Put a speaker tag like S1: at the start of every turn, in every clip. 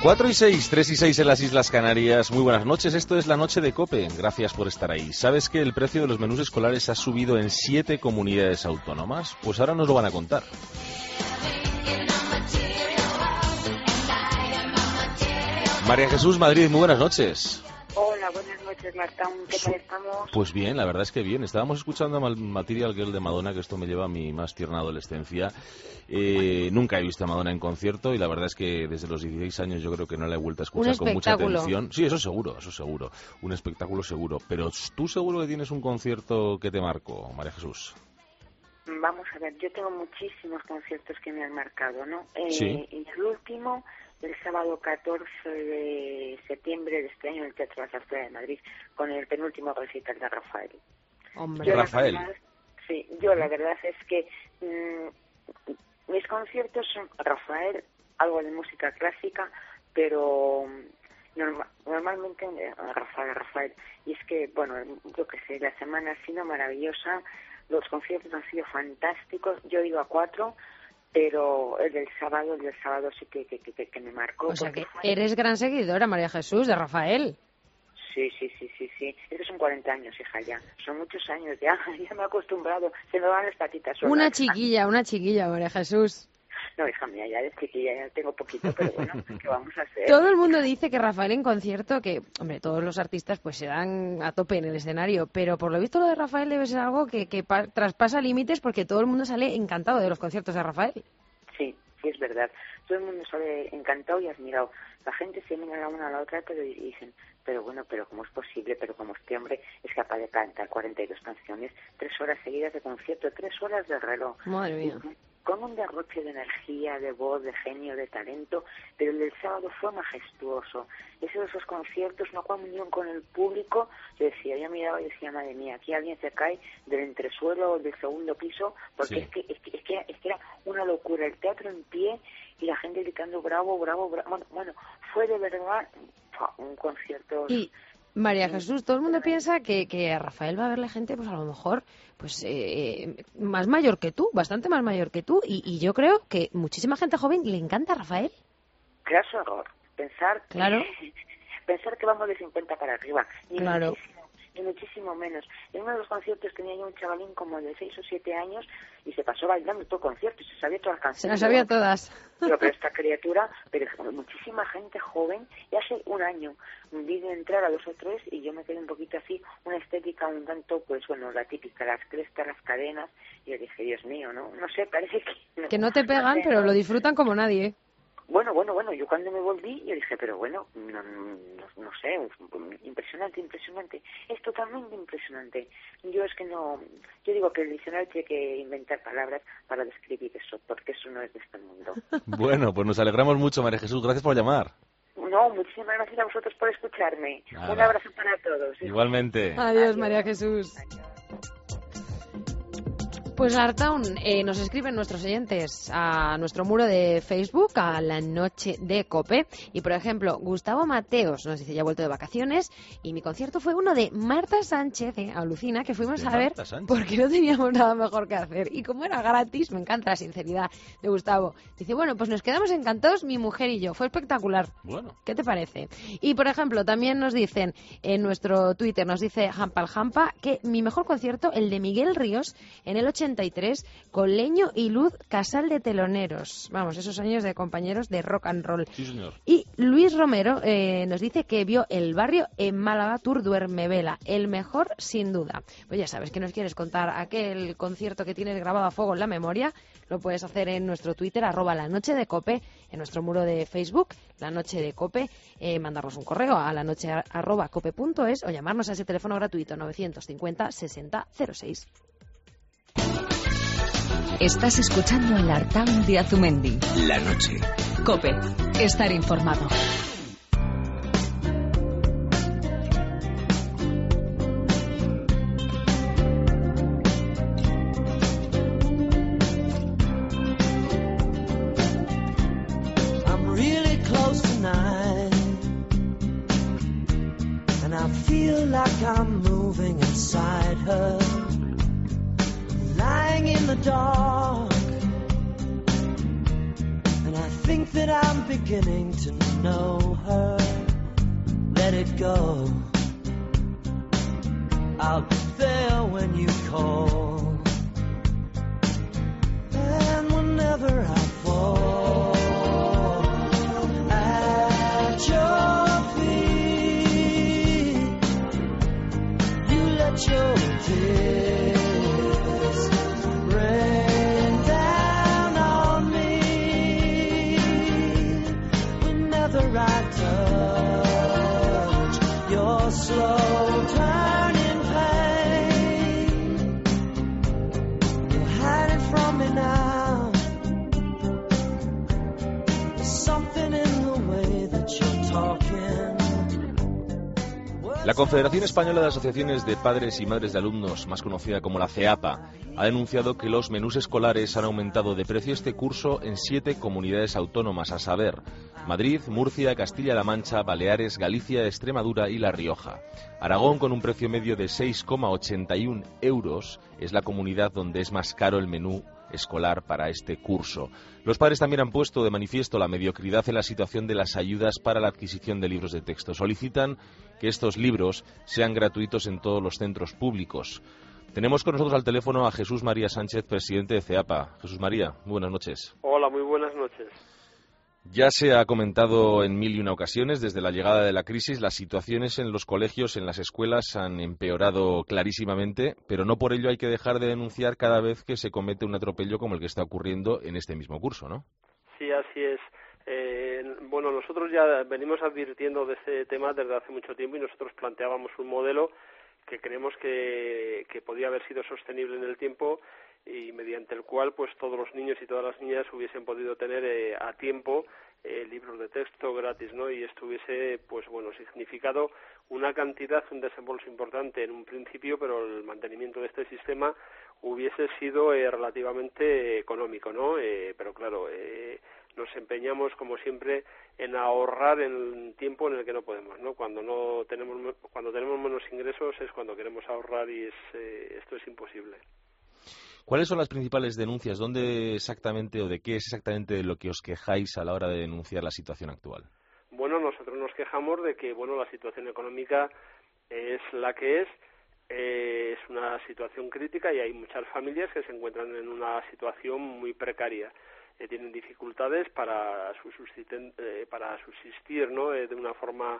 S1: 4 y 6, 3 y 6 en las Islas Canarias. Muy buenas noches, esto es La Noche de COPE. Gracias por estar ahí. ¿Sabes que el precio de los menús escolares ha subido en 7 comunidades autónomas? Pues ahora nos lo van a contar. María Jesús Madrid, muy buenas noches.
S2: Hola, buenas noches, Marta. ¿Qué tal estamos?
S1: Pues bien, la verdad es que bien. Estábamos escuchando a Material Girl de Madonna, que esto me lleva a mi más tierna adolescencia. Nunca he visto a Madonna en concierto y la verdad es que desde los 16 años yo creo que no la he vuelto a escuchar con mucha atención. Sí, eso seguro. Un espectáculo seguro. Pero ¿tú seguro que tienes un concierto que te marcó, María Jesús?
S2: Vamos a ver, yo tengo muchísimos conciertos que me han marcado, ¿no?
S1: Sí.
S2: Y el último, el sábado 14 de septiembre de este año en el Teatro de la Zarzuela de Madrid, con el penúltimo recital de Rafael.
S1: Hombre, Rafael.
S2: Yo la verdad es que mis conciertos son Rafael, algo de música clásica, pero normalmente Rafael. Y es que, bueno, yo qué sé, la semana ha sido maravillosa, los conciertos han sido fantásticos, yo he ido a 4, pero el del sábado sí que me marcó.
S3: O sea que eres gran seguidora, María Jesús, de Rafael.
S2: Sí. Estos son 40 años, hija, ya. Son muchos años, ya me he acostumbrado. Se me van las patitas solas.
S3: Una chiquilla, María Jesús.
S2: No, hija mía, ya de chiquilla ya tengo poquito, pero bueno, ¿qué vamos a hacer?
S3: Todo el mundo dice que Rafael en concierto, que, hombre, todos los artistas pues se dan a tope en el escenario, pero por lo visto lo de Rafael debe ser algo que traspasa límites porque todo el mundo sale encantado de los conciertos de Rafael.
S2: Sí, es verdad. Todo el mundo sale encantado y admirado. La gente se mira la una a la otra y dicen, pero ¿cómo es posible? Pero como este hombre es capaz de cantar 42 canciones, 3 horas seguidas de concierto, 3 horas de reloj.
S3: Madre mía.
S2: Con un derroche de energía, de voz, de genio, de talento, pero el del sábado fue majestuoso. Esos conciertos, una comunión con el público, yo miraba y decía, madre mía, aquí alguien se cae del entresuelo o del segundo piso, porque sí. es que era una locura, el teatro en pie y la gente gritando bravo. Bueno, fue de verdad un concierto.
S3: Y María Jesús, todo el mundo piensa que a Rafael va a verle gente, pues a lo mejor, pues más mayor que tú, bastante más mayor que tú, y yo creo que muchísima gente joven le encanta a Rafael.
S2: Craso error, pensar que vamos de 50 para arriba, ni muchísimo menos. En uno de los conciertos tenía yo un chavalín como de 6 o 7 años y se pasó bailando todo el concierto y se sabía todas las canciones.
S3: Se las sabía todas.
S2: Pero esta criatura, pero muchísima gente joven, y hace un año vi de entrar a 2 o 3 y yo me quedé un poquito así, una estética un tanto, pues bueno, la típica, las crestas, las cadenas, y yo dije, Dios mío, no sé, parece que...
S3: Que no te pegan, pero lo disfrutan como nadie, ¿eh?
S2: Bueno, yo cuando me volví, yo dije, pero bueno, no sé, impresionante, es totalmente impresionante. Yo digo que el diccionario tiene que inventar palabras para describir eso, porque eso no es de este mundo.
S1: Bueno, pues nos alegramos mucho, María Jesús, gracias por llamar.
S2: No, muchísimas gracias a vosotros por escucharme. Nada. Un abrazo para todos.
S1: Igualmente.
S3: Adiós, María Jesús.
S2: Adiós.
S3: Pues Artaun, nos escriben nuestros oyentes a nuestro muro de Facebook, a La Noche de COPE. Y, por ejemplo, Gustavo Mateos nos dice, ya he vuelto de vacaciones y mi concierto fue uno de Marta Sánchez, Alucina, que fuimos a ver porque no teníamos nada mejor que hacer. Y como era gratis, me encanta la sinceridad de Gustavo. Dice, bueno, pues nos quedamos encantados, mi mujer y yo. Fue espectacular.
S1: Bueno.
S3: ¿Qué te parece? Y, por ejemplo, también nos dicen en nuestro Twitter, nos dice Jampa, que mi mejor concierto, el de Miguel Ríos, en el 83, con Leño y Luz Casal de Teloneros. Vamos, esos años de compañeros de rock and roll.
S1: Sí, señor.
S3: Y Luis Romero nos dice que vio El Barrio en Málaga Tour Duermevela, el mejor sin duda. Pues ya sabes que nos quieres contar aquel concierto que tienes grabado a fuego en la memoria, lo puedes hacer en nuestro Twitter, @lanochedecope, en nuestro muro de Facebook, La Noche de Cope, mandarnos un correo a lanoche@cope.es o llamarnos a ese teléfono gratuito 950 60 06.
S4: Estás escuchando el Artaun de Azumendi.
S5: La noche.
S4: COPE. Estar informado.
S6: I'm really close tonight, and I feel like I'm moving inside her. Lying in the dark, and I think that I'm beginning to know her. Let it go. I'll be there when you call. And whenever I fall at your feet, you let your tears rain down on me. Whenever I touch your slow turning pain, you'll hide it from me now. There's something in the way that you're talking.
S1: La Confederación Española de Asociaciones de Padres y Madres de Alumnos, más conocida como la CEAPA, ha denunciado que los menús escolares han aumentado de precio este curso en 7 comunidades autónomas, a saber, Madrid, Murcia, Castilla-La Mancha, Baleares, Galicia, Extremadura y La Rioja. Aragón, con un precio medio de 6,81 euros, es la comunidad donde es más caro el menú escolar para este curso. Los padres también han puesto de manifiesto la mediocridad en la situación de las ayudas para la adquisición de libros de texto. Solicitan que estos libros sean gratuitos en todos los centros públicos. Tenemos con nosotros al teléfono a Jesús María Sánchez, presidente de CEAPA. Jesús María, muy buenas noches.
S5: Hola, muy buenas noches.
S1: Ya se ha comentado en 1001 ocasiones, desde la llegada de la crisis, las situaciones en los colegios, en las escuelas han empeorado clarísimamente, pero no por ello hay que dejar de denunciar cada vez que se comete un atropello como el que está ocurriendo en este mismo curso, ¿no?
S5: Sí, así es. Bueno, nosotros ya venimos advirtiendo de este tema desde hace mucho tiempo y nosotros planteábamos un modelo que creemos que podía haber sido sostenible en el tiempo y mediante el cual pues todos los niños y todas las niñas hubiesen podido tener a tiempo libros de texto gratis, ¿no? Y esto hubiese pues bueno significado una cantidad, un desembolso importante en un principio, pero el mantenimiento de este sistema hubiese sido relativamente económico, ¿no? Pero claro, nos empeñamos como siempre en ahorrar en tiempo en el que no podemos, ¿no? Cuando tenemos menos ingresos es cuando queremos ahorrar y esto es imposible.
S1: ¿Cuáles son las principales denuncias? ¿Dónde exactamente o de qué es exactamente de lo que os quejáis a la hora de denunciar la situación actual?
S5: Bueno, nosotros nos quejamos de que bueno la situación económica es la que es una situación crítica y hay muchas familias que se encuentran en una situación muy precaria. Tienen dificultades para subsistir, ¿no? De una forma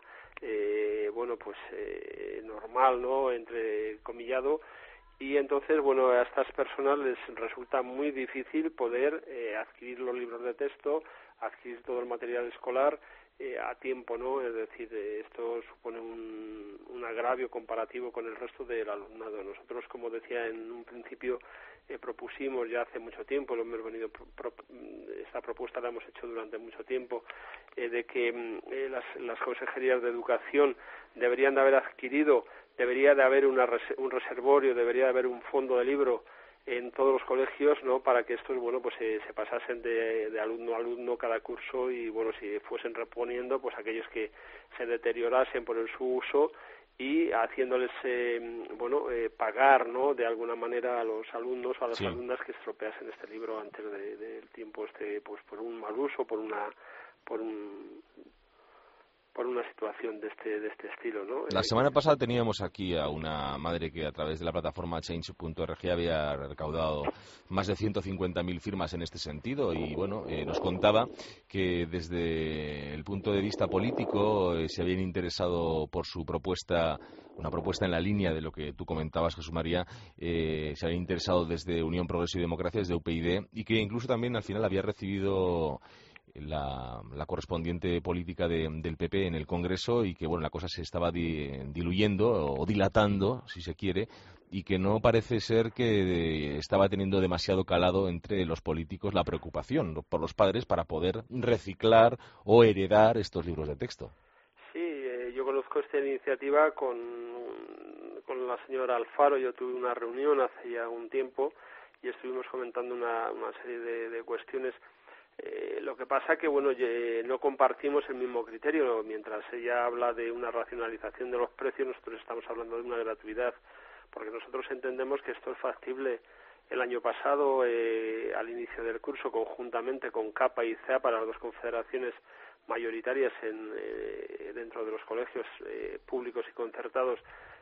S5: normal, ¿no? Entre comillado. Y entonces, bueno, a estas personas les resulta muy difícil poder adquirir los libros de texto, adquirir todo el material escolar a tiempo, ¿no? Es decir, esto supone un agravio comparativo con el resto del alumnado. Nosotros, como decía en un principio, propusimos ya hace mucho tiempo, esta propuesta la hemos hecho durante mucho tiempo, de que las consejerías de educación deberían de haber adquirido, debería de haber un reservorio, debería de haber un fondo de libro en todos los colegios, ¿no? Para que estos, bueno, pues se pasasen de alumno a alumno cada curso y, bueno, si fuesen reponiendo, pues aquellos que se deteriorasen por su uso y haciéndoles, pagar, ¿no? De alguna manera a los alumnos o a las alumnas que estropeasen este libro antes del tiempo, pues por un mal uso, por una situación de este estilo, ¿no?
S1: La semana pasada teníamos aquí a una madre que a través de la plataforma Change.org había recaudado más de 150.000 firmas en este sentido y bueno, nos contaba que desde el punto de vista político se habían interesado por su propuesta, una propuesta en la línea de lo que tú comentabas, Jesús María, se habían interesado desde Unión Progreso y Democracia, desde UPyD, y que incluso también al final había recibido la correspondiente política del PP en el Congreso y que bueno la cosa se estaba diluyendo o dilatando, si se quiere, y que no parece ser que estaba teniendo demasiado calado entre los políticos la preocupación por los padres para poder reciclar o heredar estos libros de texto.
S5: Sí, yo conozco esta iniciativa con la señora Alfaro. Yo tuve una reunión hace ya un tiempo y estuvimos comentando una serie de cuestiones. Lo que pasa que bueno no compartimos el mismo criterio. Mientras ella habla de una racionalización de los precios, nosotros estamos hablando de una gratuidad, porque nosotros entendemos que esto es factible el año pasado, al inicio del curso, conjuntamente con CAPA y CEAPA, las dos confederaciones mayoritarias dentro de los colegios públicos y concertados,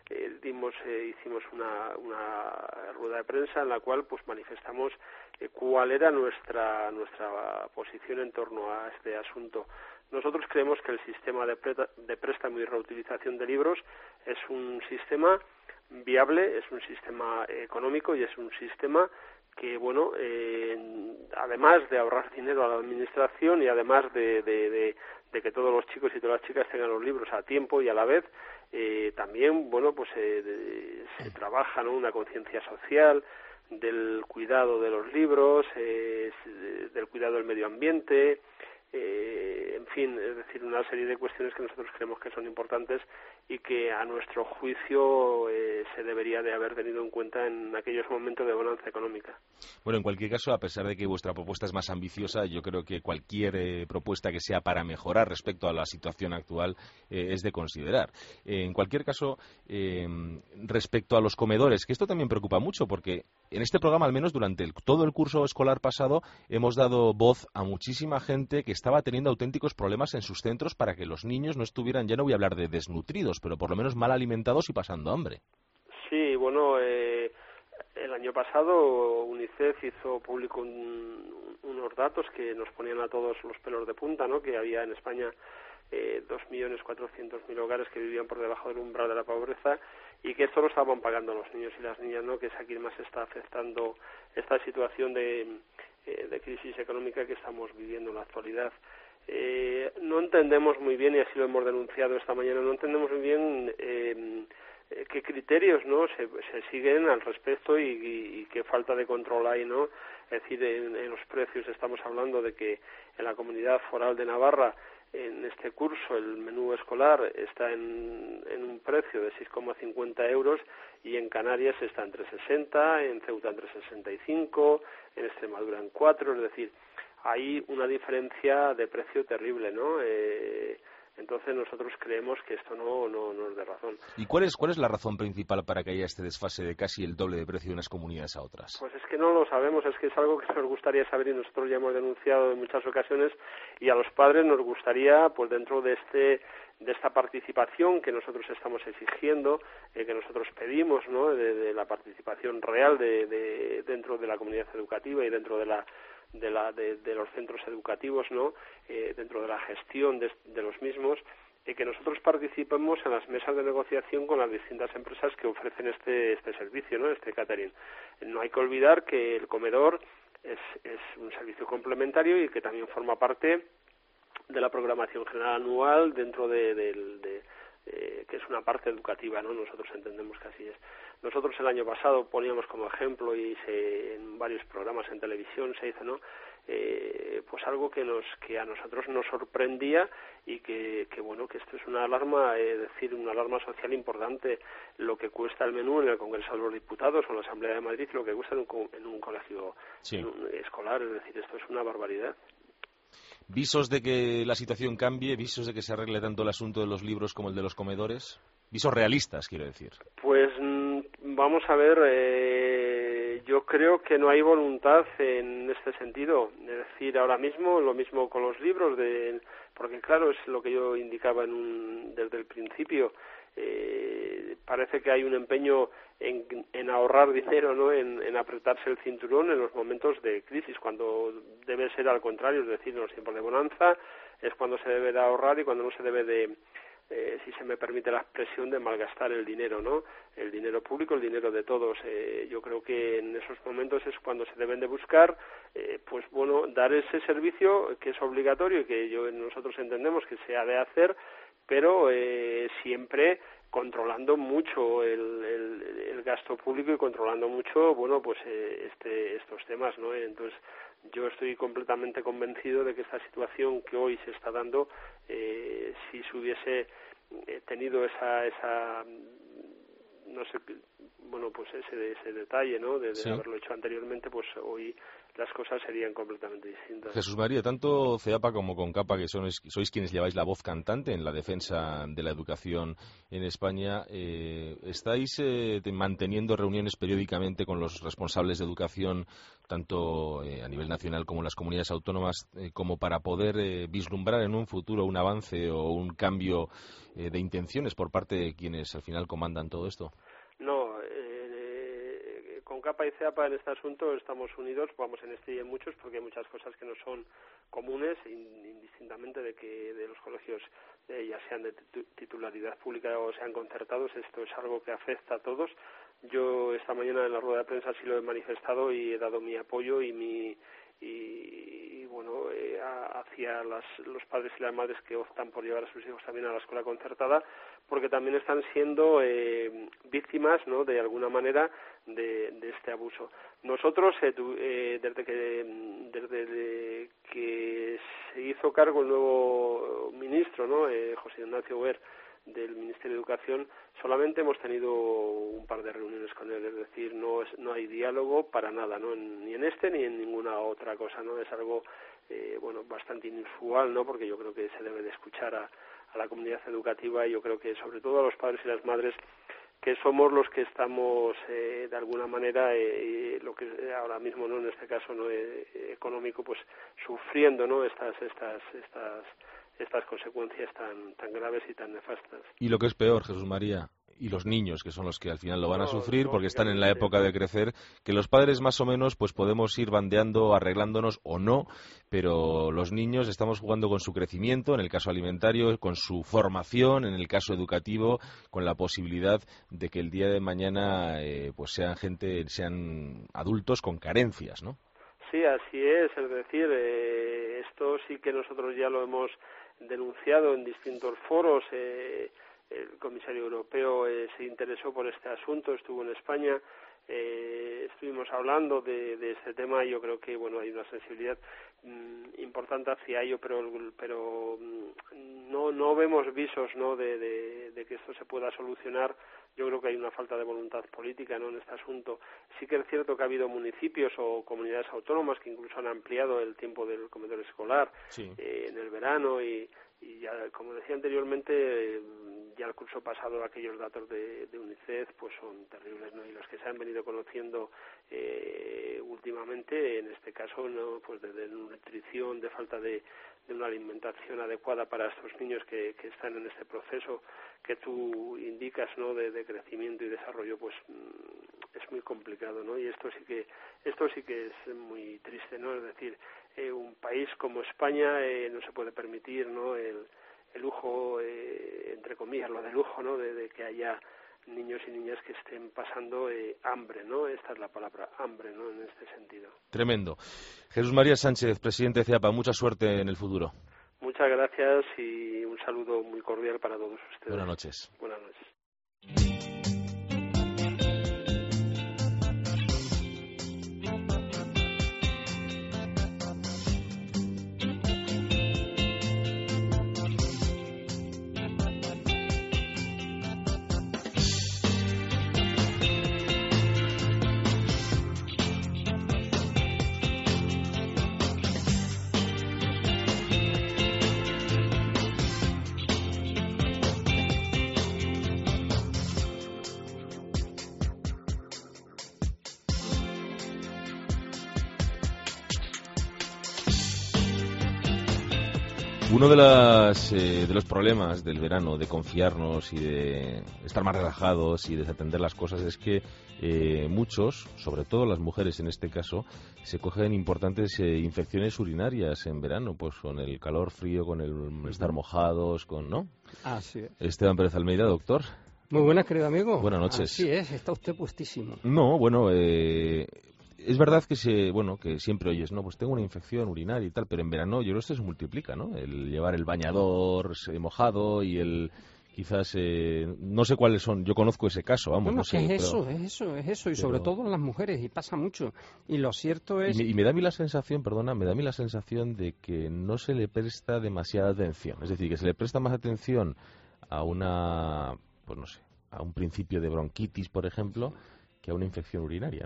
S5: hicimos una rueda de prensa en la cual pues manifestamos cuál era nuestra posición en torno a este asunto. Nosotros creemos que el sistema de préstamo y reutilización de libros es un sistema viable, es un sistema económico y es un sistema que, bueno, además de ahorrar dinero a la administración y además de que todos los chicos y todas las chicas tengan los libros a tiempo y a la vez, también, bueno, pues se trabaja, ¿no?, una conciencia social del cuidado de los libros, del cuidado del medio ambiente, en fin, es decir, una serie de cuestiones que nosotros creemos que son importantes y que a nuestro juicio se debería de haber tenido en cuenta en aquellos momentos de bonanza económica.
S1: Bueno, en cualquier caso, a pesar de que vuestra propuesta es más ambiciosa, yo creo que cualquier propuesta que sea para mejorar respecto a la situación actual es de considerar. En cualquier caso, respecto a los comedores, que esto también preocupa mucho, porque en este programa, al menos durante todo el curso escolar pasado, hemos dado voz a muchísima gente que estaba teniendo auténticos problemas en sus centros para que los niños no estuvieran, ya no voy a hablar de desnutridos, pero por lo menos mal alimentados y pasando hambre.
S5: Sí, bueno, el año pasado UNICEF hizo público unos datos que nos ponían a todos los pelos de punta, ¿no?, que había en España 2.400.000 hogares que vivían por debajo del umbral de la pobreza y que esto lo estaban pagando los niños y las niñas, ¿no?, que es a quien más está afectando esta situación de crisis económica que estamos viviendo en la actualidad. No entendemos muy bien, y así lo hemos denunciado esta mañana, no entendemos muy bien qué criterios, ¿no?, se siguen al respecto y qué falta de control hay, ¿no? Es decir, en los precios estamos hablando de que en la Comunidad Foral de Navarra, en este curso, el menú escolar está en un precio de 6,50 euros y en Canarias está en 3,60, en Ceuta en 3,65, en Extremadura en 4, es decir, hay una diferencia de precio terrible, ¿no? Entonces nosotros creemos que esto no es de razón.
S1: ¿Y cuál es la razón principal para que haya este desfase de casi el doble de precio de unas comunidades a otras?
S5: Pues es que no lo sabemos, es que es algo que nos gustaría saber y nosotros ya hemos denunciado en muchas ocasiones y a los padres nos gustaría, pues dentro de esta participación que nosotros estamos exigiendo, que nosotros pedimos, ¿no?, de la participación real dentro de la comunidad educativa y dentro de los centros educativos, ¿no?, dentro de la gestión de los mismos, que nosotros participemos en las mesas de negociación con las distintas empresas que ofrecen este servicio, ¿no?, este catering. No hay que olvidar que el comedor es un servicio complementario y que también forma parte de la programación general anual dentro que es una parte educativa, ¿no? Nosotros entendemos que así es. Nosotros el año pasado poníamos como ejemplo y en varios programas en televisión se hizo, ¿no?, pues algo que a nosotros nos sorprendía y que bueno, que esto es una alarma, decir, una alarma social importante, lo que cuesta el menú en el Congreso de los Diputados o en la Asamblea de Madrid, lo que cuesta en un colegio escolar, es decir, esto es una barbaridad.
S1: ¿Visos de que la situación cambie? ¿Visos de que se arregle tanto el asunto de los libros como el de los comedores? ¿Visos realistas, quiero decir?
S5: Pues vamos a ver, yo creo que no hay voluntad en este sentido. Es decir, ahora mismo, lo mismo con los libros, porque claro, es lo que yo indicaba desde el principio. Parece que hay un empeño en ahorrar dinero, ¿no?, en apretarse el cinturón en los momentos de crisis, cuando debe ser al contrario, es decir, en los tiempos de bonanza es cuando se debe de ahorrar y cuando no se debe de, si se me permite la expresión, de malgastar el dinero, ¿no?, el dinero público, el dinero de todos. Yo creo que en esos momentos es cuando se deben de buscar, pues bueno, dar ese servicio que es obligatorio y que nosotros entendemos que se ha de hacer, pero siempre controlando mucho el gasto público y controlando mucho, bueno, pues estos temas, ¿no? Entonces, yo estoy completamente convencido de que esta situación que hoy se está dando, si se hubiese tenido esa no sé, bueno, pues ese detalle, ¿no?, de haberlo hecho anteriormente, pues hoy las cosas serían completamente distintas.
S1: Jesús María, tanto CEAPA como CONCAPA, que sois quienes lleváis la voz cantante en la defensa de la educación en España, ¿estáis manteniendo reuniones periódicamente con los responsables de educación, tanto a nivel nacional como en las comunidades autónomas, como para poder vislumbrar en un futuro un avance o un cambio de intenciones por parte de quienes al final comandan todo esto?
S5: No, CONCAPA y CEAPA en este asunto estamos unidos, vamos en este y en muchos, porque hay muchas cosas que no son comunes, indistintamente de los colegios, ya sean de titularidad pública o sean concertados. Esto es algo que afecta a todos. Yo esta mañana en la rueda de prensa sí lo he manifestado y he dado mi apoyo hacia los padres y las madres que optan por llevar a sus hijos también a la escuela concertada, porque también están siendo víctimas, ¿no?, de alguna manera de este abuso. Nosotros desde que se hizo cargo el nuevo ministro, ¿no?, José Ignacio Huer, del Ministerio de Educación, solamente hemos tenido un par de reuniones con él, es decir, no hay diálogo para nada, ¿no?, ni en este ni en ninguna otra cosa, ¿no? Es algo bastante inusual, ¿no?, porque yo creo que se debe de escuchar a la comunidad educativa, y yo creo que sobre todo a los padres y las madres, que somos los que estamos de alguna manera lo que ahora mismo, no, en este caso no económico, pues sufriendo, ¿no?, estas consecuencias tan graves y tan nefastas.
S1: Y lo que es peor, Jesús María, y los niños, que son los que al final lo van a sufrir porque están en la época de crecer, que los padres más o menos pues podemos ir bandeando, arreglándonos o no, pero los niños estamos jugando con su crecimiento, en el caso alimentario, con su formación, en el caso educativo, con la posibilidad de que el día de mañana sean adultos con carencias, ¿no?
S5: Sí, así es decir, esto sí que nosotros ya lo hemos denunciado en distintos foros. El comisario europeo se interesó por este asunto, estuvo en España, estuvimos hablando de este tema, y yo creo que hay una sensibilidad importante hacia ello, pero no vemos visos, ¿no?, de que esto se pueda solucionar. Yo creo que hay una falta de voluntad política, ¿no?, en este asunto. Sí que es cierto que ha habido municipios o comunidades autónomas que incluso han ampliado el tiempo del comedor escolar, sí, en el verano, y ya, como decía anteriormente, ya el curso pasado aquellos datos de UNICEF pues son terribles, ¿no?, y los que se han venido conociendo últimamente, en este caso, ¿no?, pues de nutrición, de falta de una alimentación adecuada para estos niños que están en este proceso que tú indicas, ¿no?, de crecimiento y desarrollo, pues es muy complicado, ¿no? Y esto sí que es muy triste, ¿no? Es decir, un país como España no se puede permitir, ¿no?, el lujo, entre comillas, lo de lujo, ¿no?, de que haya niños y niñas que estén pasando hambre, ¿no? Esta es la palabra, hambre, ¿no?, en este sentido.
S1: Tremendo. Jesús María Sánchez, presidente de CEAPA, mucha suerte en el futuro.
S5: Muchas gracias y un saludo muy cordial para todos ustedes.
S1: Buenas noches.
S5: Buenas noches.
S1: Uno de los problemas del verano, de confiarnos y de estar más relajados y desatender las cosas, es que muchos, sobre todo las mujeres en este caso, se cogen importantes infecciones urinarias en verano, pues con el calor, frío, con el estar mojados, ¿no?
S7: Así es.
S1: Esteban Pérez Almeida, doctor.
S7: Muy buenas, querido amigo.
S1: Buenas noches.
S7: Así es, está usted puestísimo.
S1: No, bueno, es verdad que que siempre oyes, no, pues tengo una infección urinaria y tal, pero en verano yo creo que esto se multiplica, ¿no? El llevar el bañador mojado y quizás, no sé cuáles son, yo conozco ese caso, vamos, no sé.
S7: Es eso, y sobre todo en las mujeres, y pasa mucho. Y lo cierto es...
S1: Y me da a mí la sensación, de que no se le presta demasiada atención, es decir, que se le presta más atención a a un principio de bronquitis, por ejemplo, que a una infección urinaria, ¿no?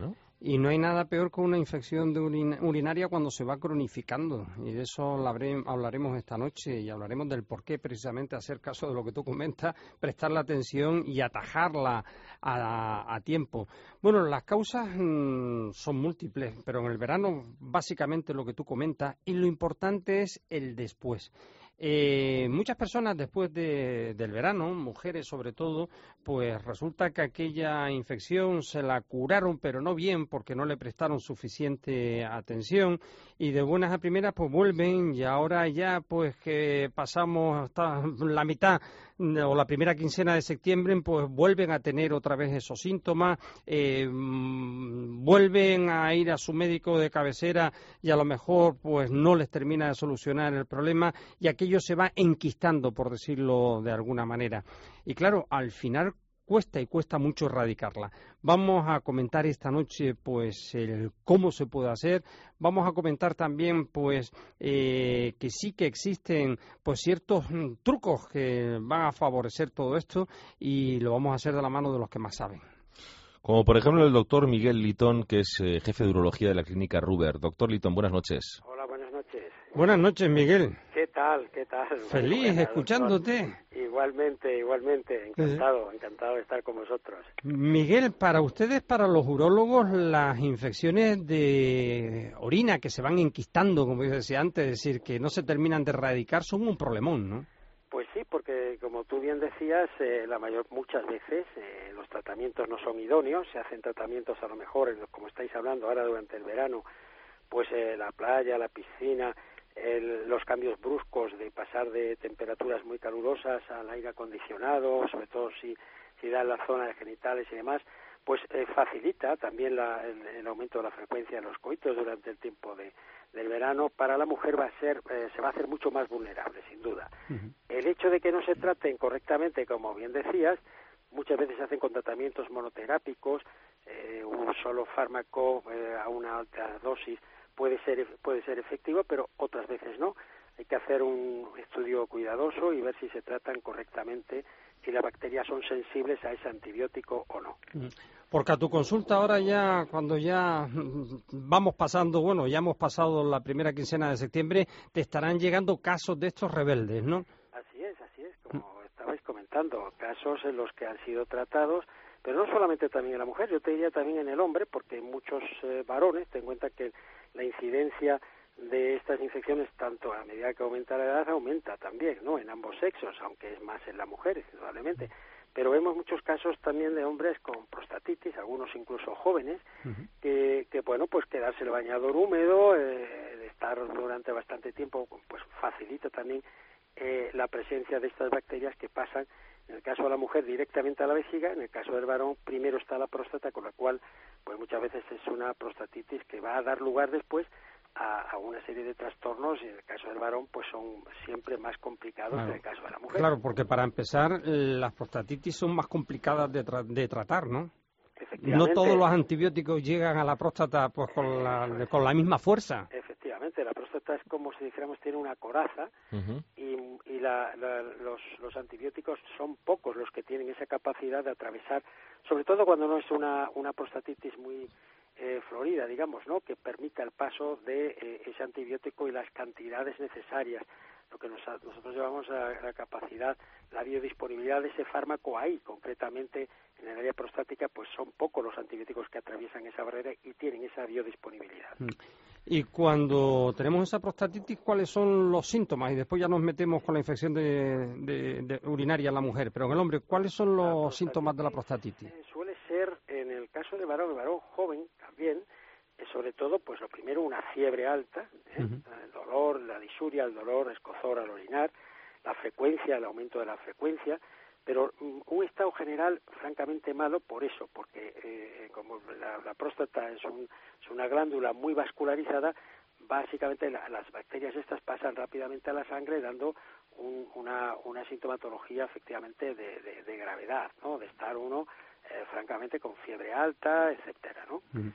S7: Y no hay nada peor que una infección de urinaria cuando se va cronificando. Y de eso hablaremos esta noche y hablaremos del por qué precisamente hacer caso de lo que tú comentas, prestarle atención y atajarla a tiempo. Bueno, las causas son múltiples, pero en el verano básicamente lo que tú comentas y lo importante es el después. Muchas personas después del verano, mujeres sobre todo, pues resulta que aquella infección se la curaron, pero no bien porque no le prestaron suficiente atención y de buenas a primeras pues vuelven y ahora ya pues que pasamos hasta la mitad o la primera quincena de septiembre pues vuelven a tener otra vez esos síntomas, vuelven a ir a su médico de cabecera y a lo mejor pues no les termina de solucionar el problema y aquello se va enquistando, por decirlo de alguna manera. Y claro, al final cuesta mucho erradicarla. Vamos a comentar esta noche pues el cómo se puede hacer. Vamos a comentar también pues que sí que existen pues ciertos trucos que van a favorecer todo esto y lo vamos a hacer de la mano de los que más saben.
S1: Como por ejemplo el doctor Miguel Litón, que es jefe de urología de la clínica Ruber. Doctor Litón, buenas noches.
S5: Hola, buenas noches.
S7: Buenas noches, Miguel.
S5: ¿Qué tal? ¿Qué tal?
S7: Feliz
S5: Buenas,
S7: escuchándote.
S5: doctor. Igualmente. Encantado de estar con vosotros.
S7: Miguel, para ustedes, para los urólogos, las infecciones de orina que se van enquistando, como yo decía antes, es decir, que no se terminan de erradicar, son un problemón, ¿no?
S5: Pues sí, porque como tú bien decías, muchas veces los tratamientos no son idóneos, se hacen tratamientos a lo mejor, como estáis hablando ahora durante el verano, pues la playa, la piscina, los cambios bruscos de pasar de temperaturas muy calurosas al aire acondicionado, sobre todo si da en la zona de genitales y demás, pues facilita también el aumento de la frecuencia de los coitos durante el tiempo del verano. Para la mujer se va a hacer mucho más vulnerable, sin duda. Uh-huh. El hecho de que no se traten correctamente, como bien decías, muchas veces se hacen con tratamientos monoterápicos, un solo fármaco a una alta dosis puede ser efectivo, pero otras veces no. Hay que hacer un estudio cuidadoso y ver si se tratan correctamente, si las bacterias son sensibles a ese antibiótico o no.
S7: Porque a tu consulta ahora ya, cuando ya vamos pasando, bueno, ya hemos pasado la primera quincena de septiembre, te estarán llegando casos de estos rebeldes, ¿no?
S5: Así es, como estabais comentando, casos en los que han sido tratados, pero no solamente también en la mujer, yo te diría también en el hombre, porque muchos varones, ten en cuenta que la incidencia de estas infecciones, tanto a medida que aumenta la edad, aumenta también, ¿no? En ambos sexos, aunque es más en las mujeres, indudablemente. Pero vemos muchos casos también de hombres con prostatitis, algunos incluso jóvenes, uh-huh, que bueno, pues quedarse el bañador húmedo, de estar durante bastante tiempo, pues facilita también la presencia de estas bacterias que pasan, en el caso de la mujer, directamente a la vejiga, en el caso del varón, primero está la próstata, con la cual, pues muchas veces es una prostatitis que va a dar lugar después a una serie de trastornos, y en el caso del varón pues son siempre más complicados, claro, que en el caso de la mujer.
S7: Claro, porque para empezar las prostatitis son más complicadas de tratar, ¿no? No todos los antibióticos llegan a la próstata pues con la misma fuerza.
S5: Efectivamente, la próstata es como si dijéramos tiene una coraza, uh-huh, y los antibióticos son pocos los que tienen esa capacidad de atravesar, sobre todo cuando no es una prostatitis muy florida, digamos, ¿no?, que permita el paso de ese antibiótico y las cantidades necesarias. Lo que nosotros llevamos a la capacidad, la biodisponibilidad de ese fármaco ahí, concretamente en el área prostática, pues son pocos los antibióticos que atraviesan esa barrera y tienen esa biodisponibilidad.
S7: Y cuando tenemos esa prostatitis, ¿cuáles son los síntomas? Y después ya nos metemos con la infección de urinaria en la mujer, pero en el hombre, ¿cuáles son los síntomas de la prostatitis?
S5: Suele ser, en el caso de varón, el varón joven también, sobre todo, pues lo primero, una fiebre alta, uh-huh, el dolor, la disuria, el dolor, escozor al orinar, la frecuencia, el aumento de la frecuencia, pero un estado general francamente malo por eso, porque como la próstata es una glándula muy vascularizada, básicamente las bacterias estas pasan rápidamente a la sangre dando una sintomatología efectivamente de gravedad, ¿no?, de estar uno francamente con fiebre alta, etcétera, ¿no? Uh-huh.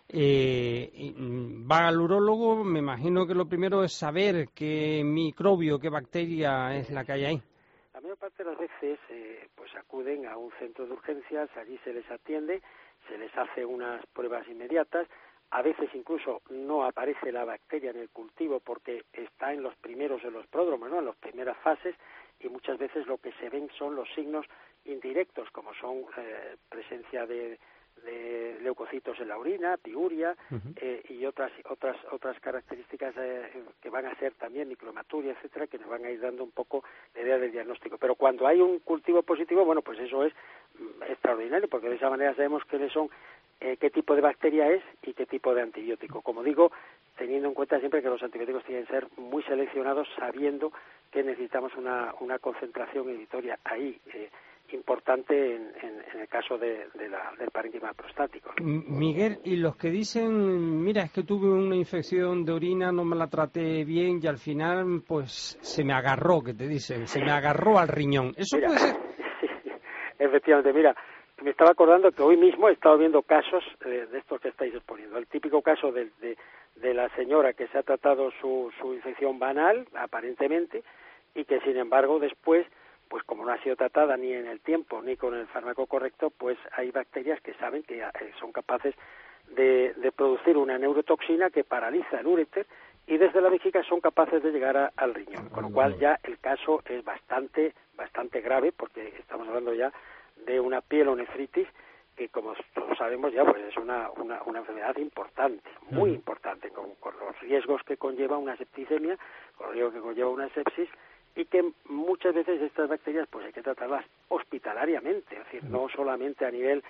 S7: Va al urólogo, me imagino que lo primero es saber qué microbio, qué bacteria es la que hay ahí.
S5: La mayor parte de las veces pues acuden a un centro de urgencias, allí se les atiende
S8: se les hace unas pruebas inmediatas. A veces incluso no aparece la bacteria en el cultivo porque está en los pródromos, ¿no? En las primeras fases, y muchas veces lo que se ven son los signos indirectos, como son presencia de leucocitos en la orina, piuria, y otras características que van a ser también micromaturia, etcétera, que nos van a ir dando un poco la idea del diagnóstico. Pero cuando hay un cultivo positivo, bueno, pues eso es extraordinario, porque de esa manera sabemos quiénes son, qué tipo de bacteria es y qué tipo de antibiótico. Como digo, teniendo en cuenta siempre que los antibióticos tienen que ser muy seleccionados, sabiendo que necesitamos una concentración inhibitoria ahí importante en el caso del parénquima prostático.
S7: Miguel, y los que dicen, mira, es que tuve una infección de orina, no me la traté bien y al final, pues, se me agarró, que te dicen, se me agarró al riñón. ¿Eso puede ser?
S8: Sí, efectivamente, mira, me estaba acordando que hoy mismo he estado viendo casos de estos que estáis exponiendo. El típico caso de la señora que se ha tratado su infección banal, aparentemente, y que, sin embargo, después, pues como no ha sido tratada ni en el tiempo ni con el fármaco correcto, pues hay bacterias que saben que son capaces de producir una neurotoxina que paraliza el uréter y desde la vejiga son capaces de llegar al riñón, con lo cual ya el caso es bastante grave, porque estamos hablando ya de una pielonefritis que, como todos sabemos ya, pues es una enfermedad importante, muy importante, con los riesgos que conlleva una septicemia, con los riesgos que conlleva una sepsis, y que muchas veces estas bacterias pues hay que tratarlas hospitalariamente, es decir, no solamente a nivel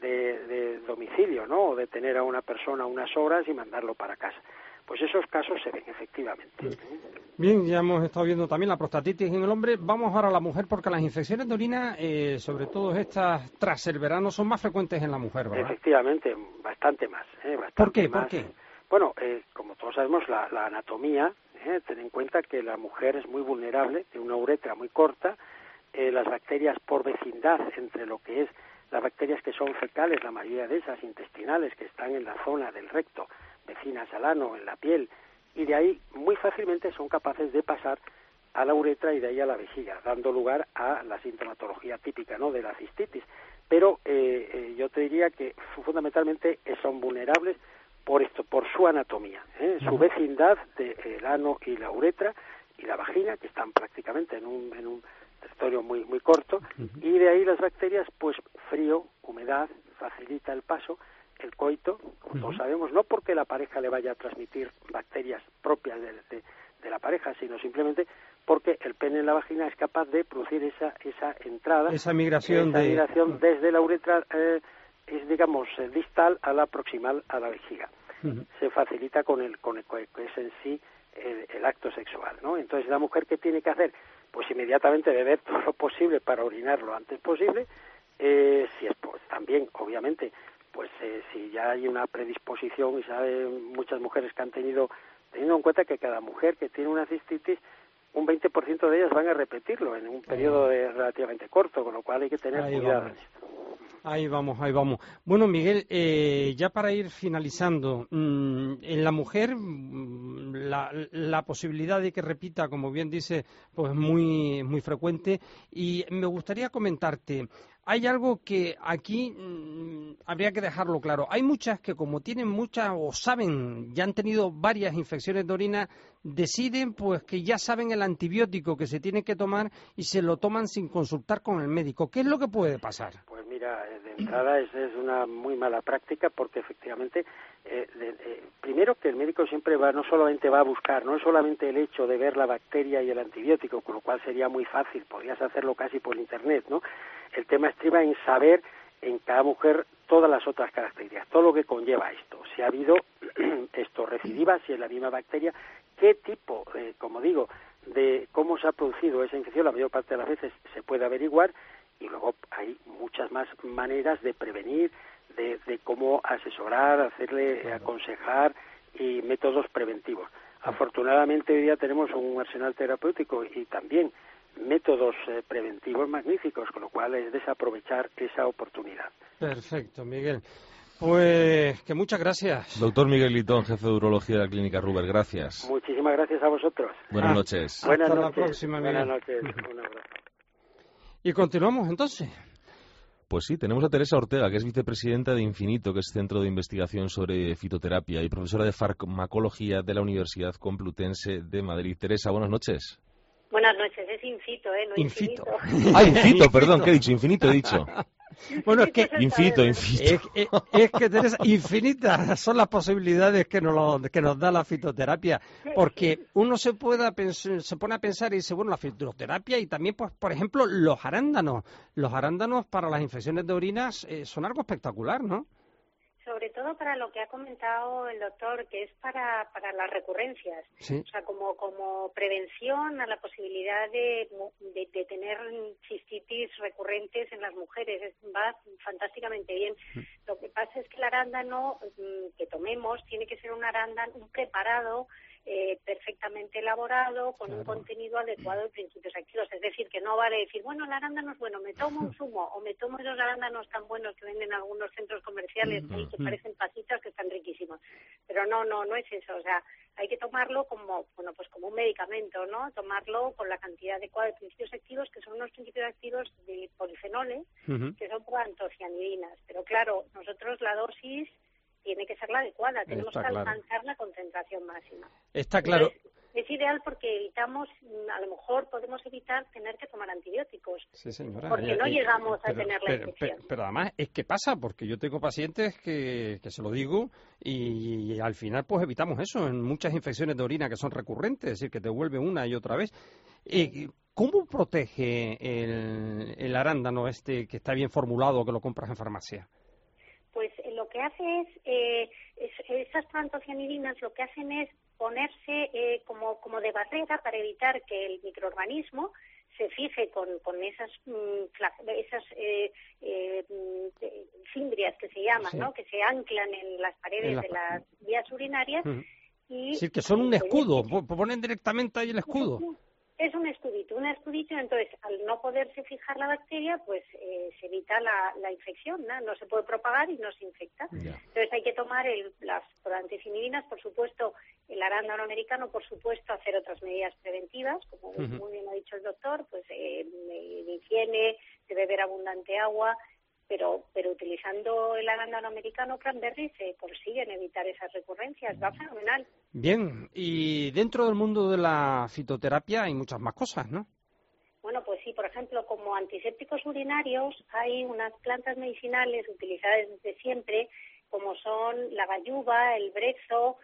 S8: de domicilio, ¿no? O de tener a una persona unas horas y mandarlo para casa. Pues esos casos se ven efectivamente.
S7: Bien, ya hemos estado viendo también la prostatitis en el hombre. Vamos ahora a la mujer, porque las infecciones de orina, sobre todo estas tras el verano, son más frecuentes en la mujer, ¿verdad?
S8: Efectivamente, bastante más.
S7: ¿Por qué? ¿Por qué?
S8: Bueno, como todos sabemos, la anatomía, ten en cuenta que la mujer es muy vulnerable, tiene una uretra muy corta, las bacterias por vecindad entre lo que es las bacterias que son fecales, la mayoría de esas intestinales que están en la zona del recto, vecinas al ano, en la piel, y de ahí muy fácilmente son capaces de pasar a la uretra y de ahí a la vejiga, dando lugar a la sintomatología típica, ¿no?, de la cistitis. Pero yo te diría que fundamentalmente son vulnerables por esto, por su anatomía, su vecindad del ano y la uretra y la vagina, que están prácticamente en un territorio muy corto, y de ahí las bacterias, pues frío, humedad, facilita el paso, el coito, como todos sabemos, no porque la pareja le vaya a transmitir bacterias propias de la pareja, sino simplemente porque el pene en la vagina es capaz de producir esa entrada, esa migración desde la uretra, es, digamos, distal a la proximal a la vejiga. Se facilita con el que es en sí el acto sexual, ¿no? Entonces, la mujer, ¿qué tiene que hacer? Pues inmediatamente beber todo lo posible para orinar lo antes posible, si es también, obviamente, pues si ya hay una predisposición, y saben muchas mujeres que han teniendo en cuenta que cada mujer que tiene una cistitis, un 20% de ellas van a repetirlo en un periodo relativamente corto, con lo cual hay que tener cuidado en esto.
S7: Ahí vamos. Bueno, Miguel, ya para ir finalizando, en la mujer la posibilidad de que repita, como bien dice, pues muy frecuente, y me gustaría comentarte, hay algo que aquí habría que dejarlo claro. Hay muchas que, como tienen muchas o saben, ya han tenido varias infecciones de orina, deciden pues que ya saben el antibiótico que se tiene que tomar y se lo toman sin consultar con el médico. ¿Qué es lo que puede pasar?
S8: Pues mira, de entrada es una muy mala práctica, porque efectivamente, primero que el médico siempre no solamente va a buscar, no es solamente el hecho de ver la bacteria y el antibiótico, con lo cual sería muy fácil, podrías hacerlo casi por internet, ¿no? El tema estriba en saber en cada mujer todas las otras características, todo lo que conlleva esto, si ha habido recidiva, si es la misma bacteria, qué tipo, como digo, de cómo se ha producido esa infección, la mayor parte de las veces se puede averiguar, y luego hay muchas más maneras de prevenir, de cómo asesorar, aconsejar, y métodos preventivos. Afortunadamente hoy día tenemos un arsenal terapéutico y también métodos preventivos magníficos, con lo cual es desaprovechar esa oportunidad.
S7: Perfecto, Miguel. Pues que muchas gracias.
S1: Doctor Miguel Litón, jefe de urología de la Clínica Ruber, gracias.
S8: Muchísimas gracias a vosotros.
S1: Buenas noches.
S7: Hasta la próxima, Miguel.
S8: Buenas noches. Un abrazo.
S7: Y continuamos entonces.
S1: Pues sí, tenemos a Teresa Ortega, que es vicepresidenta de Infinito, que es Centro de Investigación sobre Fitoterapia y profesora de Farmacología de la Universidad Complutense de Madrid. Teresa, buenas noches.
S9: Buenas noches, es Infito, no
S7: Infito.
S1: Infito, perdón, ¿qué he dicho? Infinito he dicho.
S7: Bueno, es que
S1: Infito.
S7: Es que Teresa, infinitas son las posibilidades que nos da la fitoterapia, porque uno se pone a pensar y dice, bueno, la fitoterapia y también, pues, por ejemplo, los arándanos. Los arándanos para las infecciones de orinas son algo espectacular, ¿no?
S9: Sobre todo para lo que ha comentado el doctor, que es para las recurrencias.
S7: Sí.
S9: O sea, como prevención a la posibilidad de tener cistitis recurrentes en las mujeres. Va fantásticamente bien. Lo que pasa es que el arándano que tomemos tiene que ser un preparado perfectamente elaborado, con un contenido adecuado de principios activos. Es decir, que no vale decir, bueno, el arándano es bueno, me tomo un zumo o me tomo esos arándanos tan buenos que venden en algunos centros comerciales que parecen pasitas que están riquísimos. Pero no es eso. O sea, hay que tomarlo como un medicamento, ¿no? Tomarlo con la cantidad adecuada de principios activos, que son unos principios activos de polifenoles, que son antocianidinas. Pero claro, nosotros la dosis tiene que ser la adecuada, tenemos que alcanzar la concentración máxima.
S7: Está claro.
S9: Entonces, es ideal porque evitamos, a lo mejor podemos evitar tener que tomar antibióticos.
S7: Sí, señora.
S9: Porque no llegamos a tener la infección.
S7: Pero además es que pasa, porque yo tengo pacientes que se lo digo y al final pues evitamos eso en muchas infecciones de orina que son recurrentes, es decir, que te vuelve una y otra vez. ¿Cómo protege el arándano que está bien formulado, que lo compras en farmacia?
S9: Pues lo que hace esas antocianidinas lo que hacen es ponerse como de barrera para evitar que el microorganismo se fije con esas fimbrias que se llaman, ¿no? Que se anclan en las paredes de las vías urinarias.
S7: Es decir, que son un escudo, ponen directamente ahí el escudo.
S9: Es un escudito, entonces al no poderse fijar la bacteria, pues se evita la infección, no se puede propagar y no se infecta. Entonces hay que tomar las proanticidinas, por supuesto, el arándano americano, por supuesto, hacer otras medidas preventivas, como muy bien ha dicho el doctor, pues de higiene, de beber abundante agua, pero utilizando el arándano americano cranberry se consiguen evitar esas recurrencias, va fenomenal.
S7: Bien, y dentro del mundo de la fitoterapia hay muchas más cosas, ¿no?
S9: Bueno, pues sí, por ejemplo, como antisépticos urinarios hay unas plantas medicinales utilizadas desde siempre, como son la galluva, el brezo,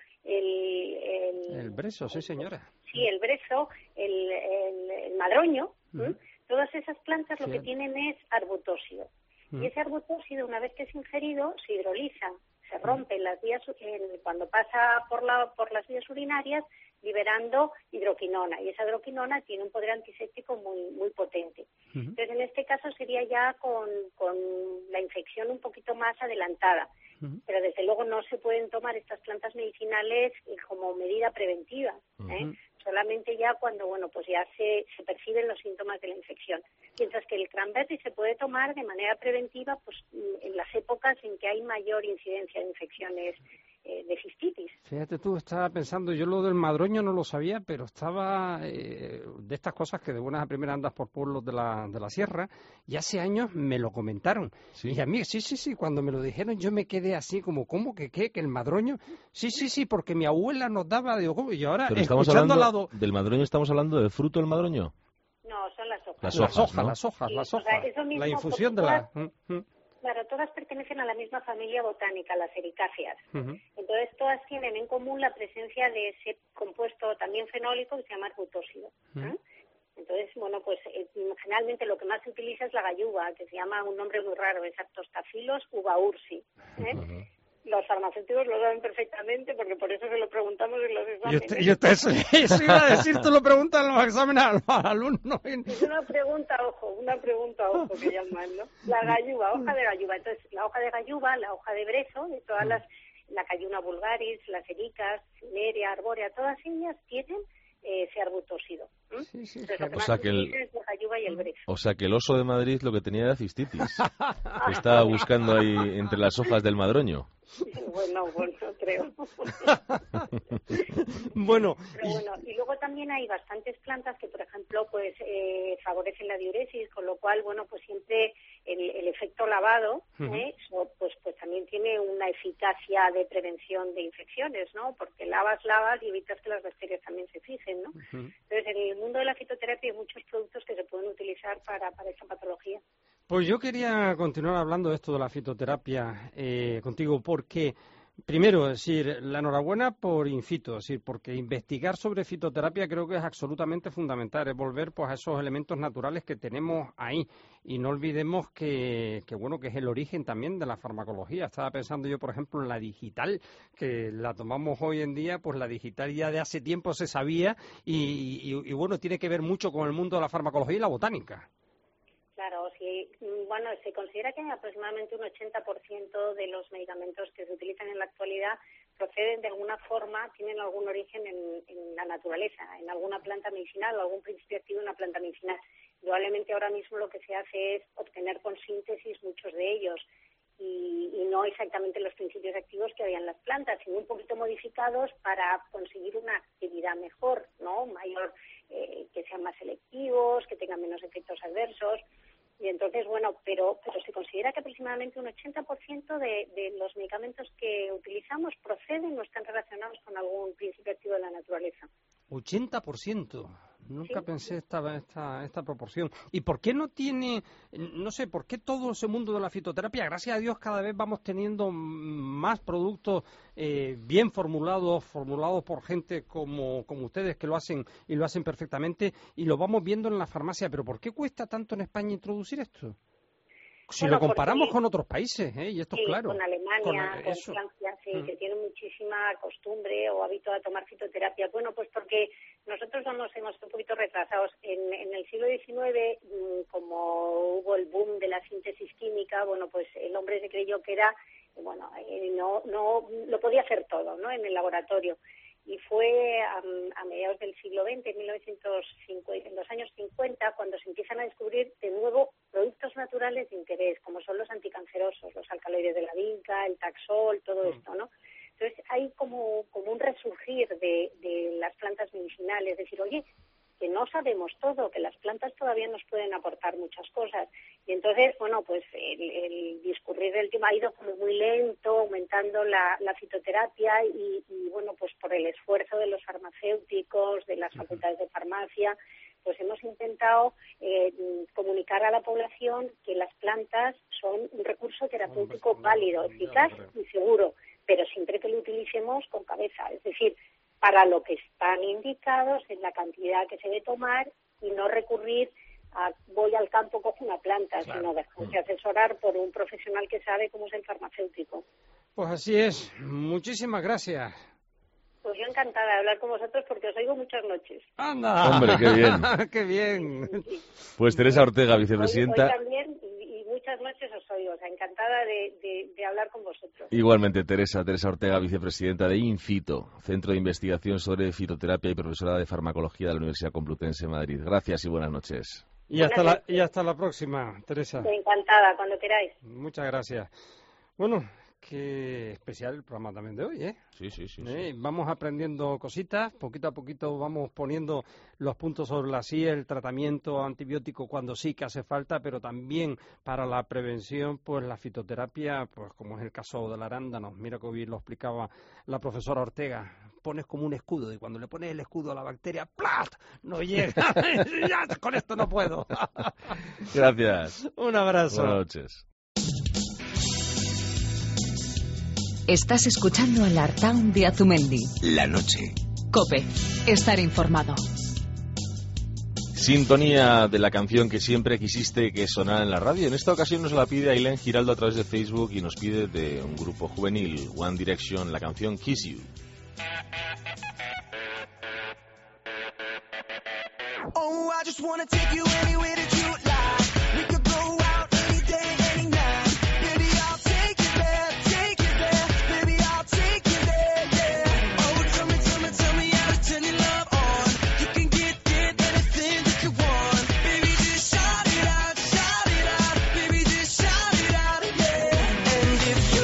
S7: el brezo, sí, señora.
S9: Sí, el brezo, el madroño. Todas esas plantas lo que tienen es arbutóxido. Y ese arbutóxido, una vez que es ingerido, se hidroliza, se rompe en las vías cuando pasa por las vías urinarias, liberando hidroquinona. Y esa hidroquinona tiene un poder antiséptico muy potente. Entonces, en este caso sería ya con la infección un poquito más adelantada. Pero desde luego no se pueden tomar estas plantas medicinales como medida preventiva. Solamente ya cuando, pues ya se perciben los síntomas de la infección. Mientras que el cranberry se puede tomar de manera preventiva, pues en las épocas en que hay mayor incidencia de infecciones de cistitis.
S7: Fíjate tú, estaba pensando, yo lo del madroño no lo sabía, pero estaba de estas cosas que de buenas a primeras andas por pueblos de la sierra, y hace años me lo comentaron. ¿Sí? Y a mí, sí, cuando me lo dijeron yo me quedé así como, ¿cómo que qué? ¿Que el madroño? Sí, porque mi abuela nos daba, digo, ¿cómo? Y ahora,
S1: pero estamos hablando al lado... ¿Del madroño estamos hablando del fruto del madroño?
S9: No, son las hojas.
S1: Las hojas,
S7: las hojas. La infusión de la...
S9: Claro, todas pertenecen a la misma familia botánica, las ericáceas. Entonces, todas tienen en común la presencia de ese compuesto también fenólico que se llama arbutóxido. Entonces, pues generalmente lo que más se utiliza es la galluva, que se llama un nombre muy raro, es Artostaphilus ubaursi. Los farmacéuticos lo saben perfectamente porque por eso se lo preguntamos en los exámenes.
S7: Eso iba a decir, tú lo preguntas en los exámenes a los alumnos.
S9: Es una pregunta a ojo que llaman, ¿no? La galluva, hoja de galluva. Entonces, la hoja de galluva, la hoja de brezo, de todas la Calluna vulgaris, las ericas, Cinerea, arbórea, todas ellas tienen ese arbutóxido.
S7: Sí,
S9: o sea que la galluva y el brezo.
S1: O sea que el oso de Madrid lo que tenía era cistitis. Que estaba buscando ahí entre las hojas del madroño.
S9: Bueno, creo.
S7: Bueno,
S9: y luego también hay bastantes plantas que, por ejemplo, pues favorecen la diuresis, con lo cual, pues siempre el efecto lavado, pues también tiene una eficacia de prevención de infecciones, ¿no? Porque lavas y evitas que las bacterias también se fijen, ¿no? Entonces, en el mundo de la fitoterapia hay muchos productos que se pueden utilizar para esta patología.
S7: Pues yo quería continuar hablando de esto de la fitoterapia contigo, porque primero, es decir, la enhorabuena por Infito, es decir, porque investigar sobre fitoterapia creo que es absolutamente fundamental, es volver pues a esos elementos naturales que tenemos ahí, y no olvidemos que es el origen también de la farmacología. Estaba pensando yo, por ejemplo, en la digital, que la tomamos hoy en día, pues la digital ya de hace tiempo se sabía, y bueno, tiene que ver mucho con el mundo de la farmacología y la botánica.
S9: Claro, sí. Bueno, se considera que aproximadamente un 80% de los medicamentos que se utilizan en la actualidad proceden de alguna forma, tienen algún origen en la naturaleza, en alguna planta medicinal o algún principio activo en una planta medicinal. Probablemente ahora mismo lo que se hace es obtener con síntesis muchos de ellos y no exactamente los principios activos que había en las plantas, sino un poquito modificados para conseguir una actividad mejor, ¿no? Mayor, que sean más selectivos, que tengan menos efectos adversos. Y entonces, bueno, pero se considera que aproximadamente un 80% de los medicamentos que utilizamos proceden o están relacionados con algún principio activo de la naturaleza.
S7: 80%. Nunca pensé esta proporción. ¿Y por qué no tiene, no sé, por qué todo ese mundo de la fitoterapia, gracias a Dios, cada vez vamos teniendo más productos bien formulados por gente como ustedes, que lo hacen y lo hacen perfectamente, y lo vamos viendo en la farmacia? ¿Pero por qué cuesta tanto en España introducir esto? Si lo comparamos con otros países, y esto
S9: sí,
S7: es claro.
S9: Con Alemania, con Francia, sí, que tienen muchísima costumbre o hábito a tomar fitoterapia. Bueno, pues porque nosotros nos hemos un poquito retrasados. En el siglo XIX, como hubo el boom de la síntesis química, bueno, pues el hombre se creyó que era, bueno, no lo podía hacer todo, ¿no? En el laboratorio. Y fue a mediados del siglo XX, en los años 50, cuando se empiezan a descubrir de nuevo productos naturales de interés, como son los anticancerosos, los alcaloides de la vinca, el taxol, todo esto, ¿no? Entonces hay como un resurgir de las plantas medicinales, es decir, oye, que no sabemos todo, que las plantas todavía nos pueden aportar muchas cosas. Y entonces, bueno, pues el discurrir del tema ha ido como muy lento, aumentando la fitoterapia y bueno, pues por el esfuerzo de los farmacéuticos, de las facultades de farmacia, pues hemos intentado comunicar a la población que las plantas son un recurso terapéutico válido, eficaz y seguro, pero siempre que lo utilicemos con cabeza, es decir, para lo que están indicados, en la cantidad que se debe tomar, y no recurrir a voy al campo, cojo una planta, sino dejarse asesorar por un profesional que sabe cómo es el farmacéutico.
S7: Pues así es. Muchísimas gracias.
S9: Pues yo encantada de hablar con vosotros porque os oigo muchas noches.
S7: ¡Anda!
S1: ¡Hombre, qué bien!
S7: ¡Qué bien!
S1: Pues Teresa Ortega, vicepresidenta.
S9: Hoy también, y muchas noches os oigo. O sea, encantada de hablar con vosotros.
S1: Igualmente, Teresa Ortega, vicepresidenta de Infito, Centro de Investigación sobre Fitoterapia y profesora de Farmacología de la Universidad Complutense de Madrid. Gracias y buenas noches.
S7: Y hasta la próxima, Teresa.
S9: Encantada, cuando queráis.
S7: Muchas gracias. Bueno, qué especial el programa también de hoy, ¿eh?
S1: Sí.
S7: Vamos aprendiendo cositas, poquito a poquito vamos poniendo los puntos sobre las IE, el tratamiento antibiótico cuando sí que hace falta, pero también para la prevención, pues la fitoterapia, pues como es el caso del arándano. Mira que hoy lo explicaba la profesora Ortega. Pones como un escudo y cuando le pones el escudo a la bacteria, ¡plat!, no llega. Ya, con esto no puedo.
S1: Gracias.
S7: Un abrazo.
S1: Buenas noches.
S4: Estás escuchando el Artaun de Azumendi.
S10: La noche.
S4: COPE. Estar informado.
S1: Sintonía de la canción que siempre quisiste que sonara en la radio. En esta ocasión nos la pide Ailén Giraldo a través de Facebook y nos pide de un grupo juvenil, One Direction, la canción Kiss You.
S6: Oh, I just wanna take you anywhere that you like. We could go out any day, any night. Baby, I'll take you there, take you there. Baby, I'll take you there, yeah. Oh, tell me how to turn your love on. You can get anything that you want. Baby, just shout it out, baby, just shout it out, yeah. And if you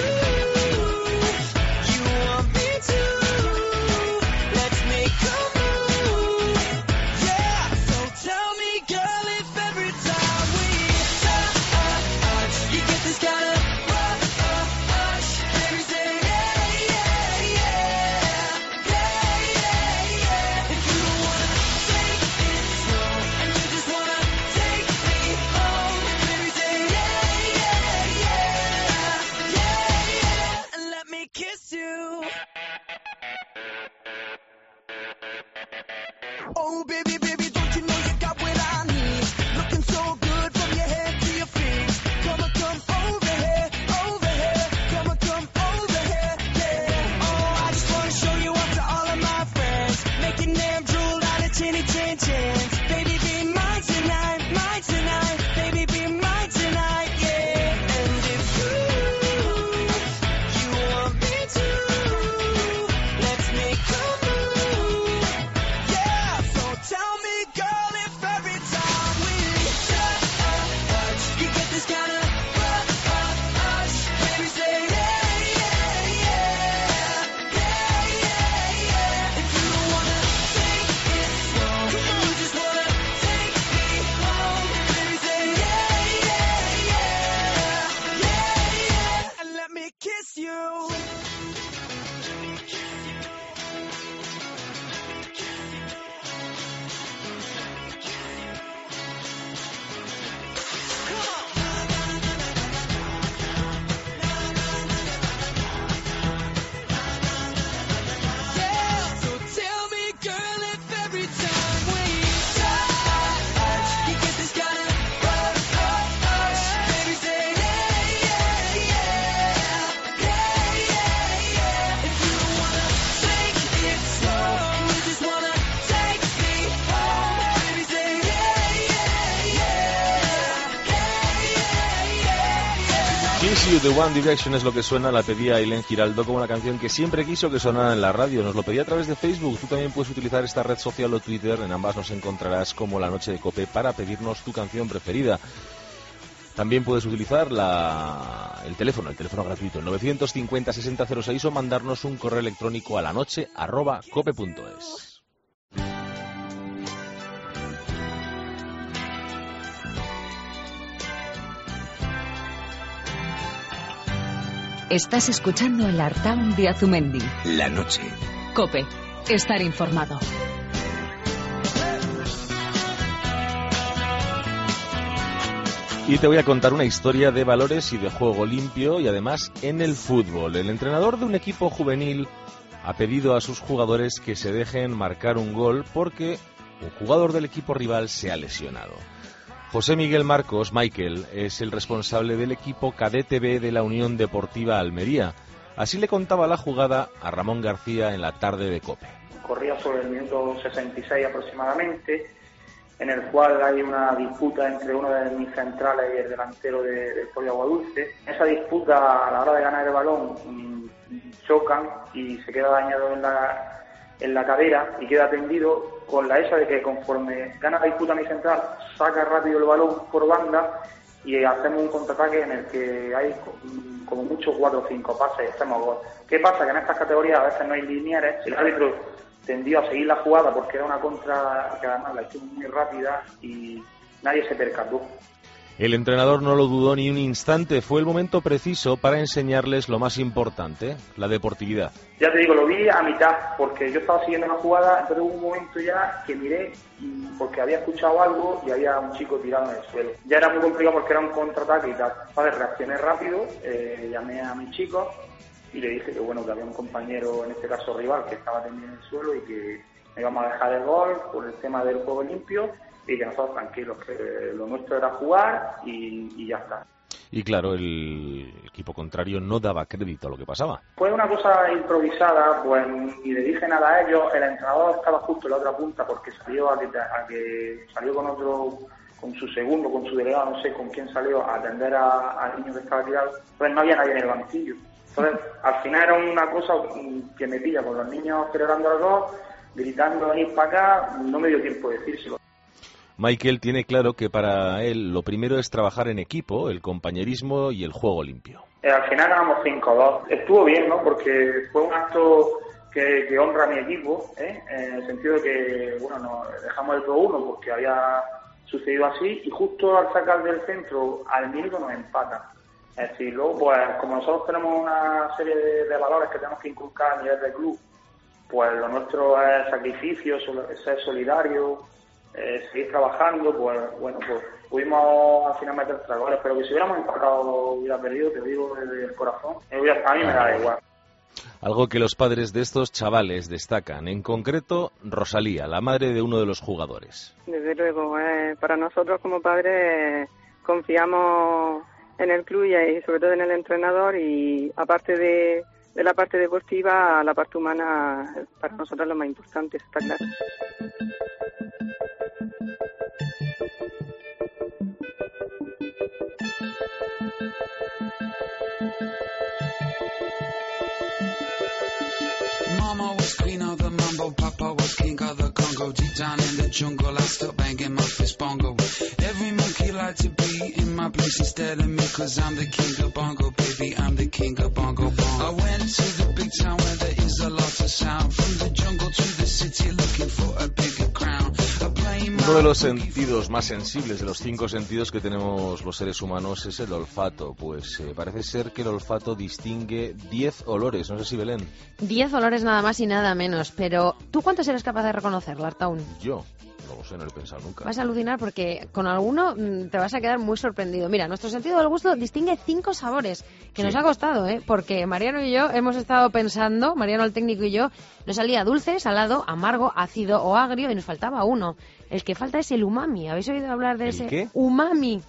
S6: want me to, let's make a move, yeah. So tell me, girl, if every
S1: Kiss You de One Direction es lo que suena, la pedía Ailén Giraldo como una canción que siempre quiso que sonara en la radio. Nos lo pedía a través de Facebook. Tú también puedes utilizar esta red social o Twitter, en ambas nos encontrarás como La Noche de Cope para pedirnos tu canción preferida. También puedes utilizar el teléfono gratuito, 950-6006 o mandarnos un correo electrónico a lanoche@cope.es.
S4: Estás escuchando el Artaun de Azumendi.
S10: La noche.
S4: COPE. Estar informado.
S1: Y te voy a contar una historia de valores y de juego limpio y además en el fútbol. El entrenador de un equipo juvenil ha pedido a sus jugadores que se dejen marcar un gol porque un jugador del equipo rival se ha lesionado. José Miguel Marcos, Michael, es el responsable del equipo Cadete B de la Unión Deportiva Almería. Así le contaba la jugada a Ramón García en la tarde de COPE.
S11: Corría sobre el minuto 66 aproximadamente, en el cual hay una disputa entre uno de mis centrales y el delantero del Pollo Aguadulce. En esa disputa, a la hora de ganar el balón, chocan y se queda dañado en la cadera y queda tendido, con la esa de que conforme gana la disputa mi central, saca rápido el balón por banda y hacemos un contraataque en el que hay como mucho 4 o 5 pases y hacemos gol. ¿Qué pasa? Que en estas categorías a veces no hay linieres, el árbitro tendió a seguir la jugada porque era una contra que además la hicimos muy rápida y nadie se percató.
S1: El entrenador no lo dudó ni un instante, fue el momento preciso para enseñarles lo más importante, la deportividad.
S11: Ya te digo, lo vi a mitad, porque yo estaba siguiendo una jugada, entonces hubo un momento ya que miré, porque había escuchado algo y había un chico tirado en el suelo. Ya era muy complicado porque era un contraataque y tal. Vale, reaccioné rápido, llamé a mis chicos y le dije que bueno, que había un compañero, en este caso rival, que estaba tendido en el suelo y que me íbamos a dejar el gol por el tema del juego limpio, y que nosotros tranquilos, que lo nuestro era jugar y ya está.
S1: Y claro, el equipo contrario no daba crédito a lo que pasaba.
S11: Fue una cosa improvisada, pues ni le dije nada a ellos. El entrenador estaba justo en la otra punta porque salió a que salió con otro, con su segundo, con su delegado, no sé con quién salió, a atender al niño que estaba tirado. Entonces no había nadie en el banquillo. Entonces al final era una cosa que me pilla con los niños celebrando el gol, gritando venid para acá, no me dio tiempo de decírselo.
S1: Michael tiene claro que para él lo primero es trabajar en equipo, el compañerismo y el juego limpio.
S11: Al final ganamos 5-2. Estuvo bien, ¿no? Porque fue un acto que honra a mi equipo, en el sentido de que, bueno, nos dejamos el 2-1 porque había sucedido así y justo al sacar del centro al minuto nos empatan. Es decir, luego, pues como nosotros tenemos una serie de valores que tenemos que inculcar a nivel del club, pues lo nuestro es sacrificio, ser solidario, seguir trabajando, pues bueno, pues pudimos al final meter 3 goles, pero que si hubiéramos empatado hubiera perdido, te digo desde el corazón, a mí me da igual.
S1: Algo que los padres de estos chavales destacan, en concreto Rosalía, la madre de uno de los jugadores.
S12: Desde luego, para nosotros como padres confiamos en el club y sobre todo en el entrenador, y aparte de la parte deportiva, la parte humana para nosotros es lo más importante, está claro.
S13: Mama was queen of the mambo, Papa was king of the Congo. Deep down in the jungle, I still banging my fist bongo. Every monkey like to be in my place instead of me, cause I'm the king of bongo, baby, I'm the king of bongo bongo. I went to the big town where there is a lot of sound. From the jungle to the city looking for a bigger crown.
S1: Uno de los sentidos más sensibles de los 5 sentidos que tenemos los seres humanos es el olfato. Pues parece ser que el olfato distingue 10 olores. No sé si Belén.
S3: 10 olores nada más y nada menos. Pero ¿tú cuántos eres capaz de reconocer, Lartaun?
S1: Yo. No lo sé, no lo he pensado nunca.
S3: Vas a alucinar porque con alguno te vas a quedar muy sorprendido. Mira, nuestro sentido del gusto distingue 5 sabores, que nos ha costado, porque Mariano y yo hemos estado pensando, Mariano el técnico y yo, nos salía dulce, salado, amargo, ácido o agrio y nos faltaba uno. El que falta es el umami. ¿Habéis oído hablar de ese?
S1: ¿Qué?
S3: Umami.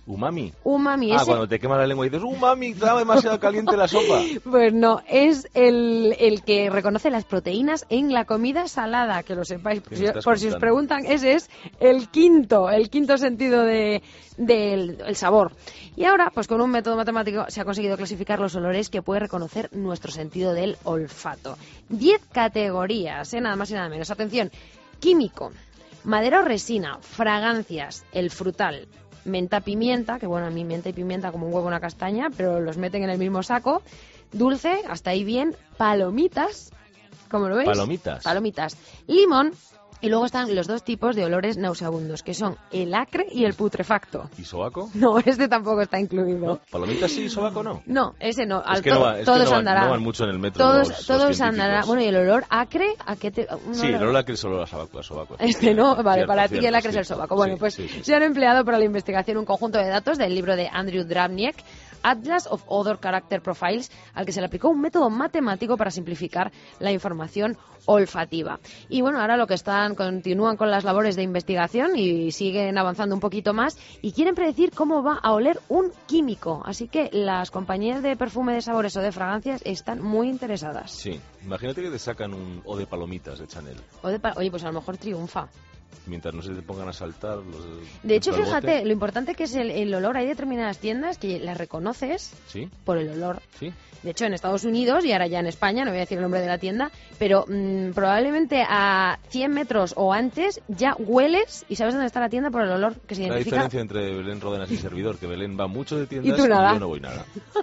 S1: ¿Umami?
S3: Umami.
S1: Cuando te quema la lengua y dices, umami, está demasiado caliente la sopa.
S3: Pues no, es el que reconoce las proteínas en la comida salada, que lo sepáis. Por si os preguntan, ese es el quinto sentido del sabor. Y ahora, pues con un método matemático se ha conseguido clasificar los olores que puede reconocer nuestro sentido del olfato. 10 categorías, nada más y nada menos. Atención, químico, madera o resina, fragancias, el frutal, menta, pimienta, que bueno, a mí menta y pimienta como un huevo o una castaña, pero los meten en el mismo saco. Dulce, hasta ahí bien. Palomitas, ¿cómo lo veis? Palomitas. Limón. Y luego están los dos tipos de olores nauseabundos, que son el acre y el putrefacto.
S1: ¿Y sobaco?
S3: No, este tampoco está incluido.
S1: ¿No? ¿Palomitas sí y sobaco no?
S3: No, ese no.
S1: Todos van mucho en el metro.
S3: Todos andarán. Bueno, ¿y el olor acre? ¿A qué te...?
S1: Sí, el olor acre es olor a sobaco.
S3: Este no, vale,
S1: cierto,
S3: para ti el acre es el sobaco. Bueno, pues se han empleado para la investigación un conjunto de datos del libro de Andrew Dravniek, Atlas of Odor Character Profiles, al que se le aplicó un método matemático para simplificar la información olfativa. Y bueno, ahora continúan con las labores de investigación y siguen avanzando un poquito más y quieren predecir cómo va a oler un químico. Así que las compañías de perfume, de sabores o de fragancias están muy interesadas.
S1: Sí, imagínate que te sacan un O de palomitas de Chanel.
S3: Oye, pues a lo mejor triunfa.
S1: Mientras no se te pongan a saltar
S3: De hecho, fíjate, lo importante que es el olor. Hay determinadas tiendas que las reconoces por el olor.
S1: ¿Sí?
S3: De hecho, en Estados Unidos y ahora ya en España, no voy a decir el nombre de la tienda, pero probablemente a 100 metros o antes ya hueles y sabes dónde está la tienda por el olor que se identifica.
S1: La diferencia entre Belén Rodenas y servidor, que Belén va mucho de tiendas
S3: y tú nada.
S1: Yo no voy nada.